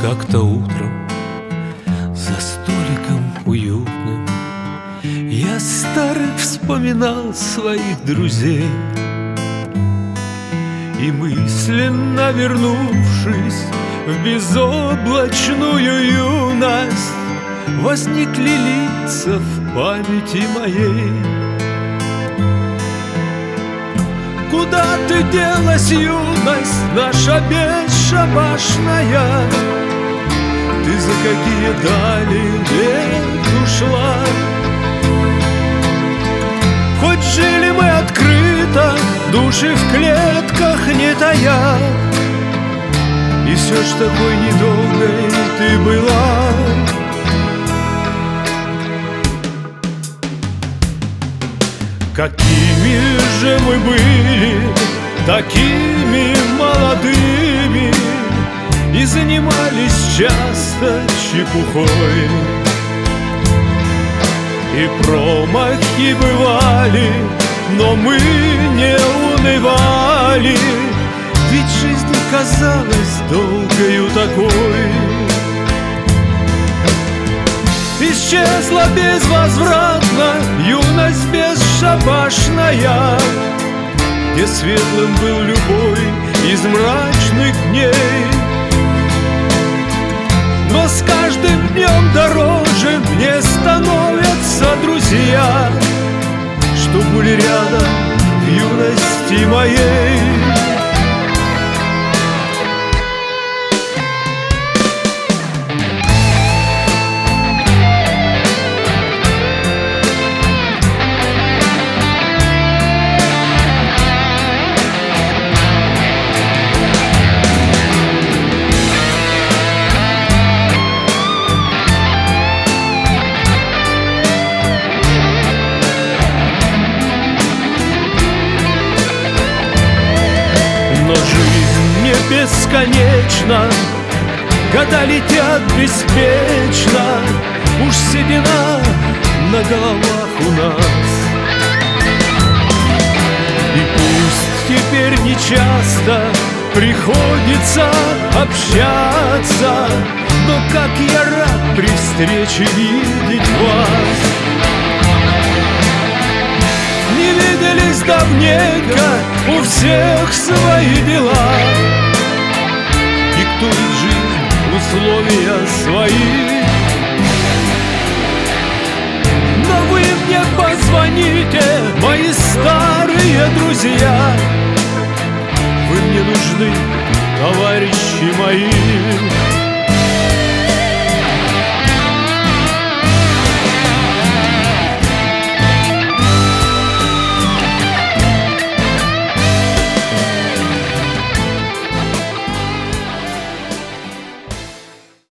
Как-то утром за столиком уютным я старых вспоминал своих друзей. И мысленно вернувшись в безоблачную юность, возникли лица в памяти моей. Куда ты делась, юность наша бесшабашная? Ты за какие дали лет ушла? Хоть жили мы открыто, души в клетках не тая, и все ж такой недолгой ты была. Какими же мы были, такими молодыми, и занимались часто чепухой. И промахи бывали, но мы не унывали, ведь жизнь казалась долгою такой. Исчезла безвозвратно юность бесшабашная, где светлым был любой из мрачных дней. Но с каждым днем дороже мне становятся друзья, что были рядом в юности моей. Но жизнь не бесконечна, года летят беспечно, уж седина на головах у нас. И пусть теперь нечасто приходится общаться, но как я рад при встрече видеть вас. Не виделись давненько, у всех свои дела, диктует жизнь условия свои. Но вы мне позвоните, мои старые друзья, вы мне нужны, товарищи мои.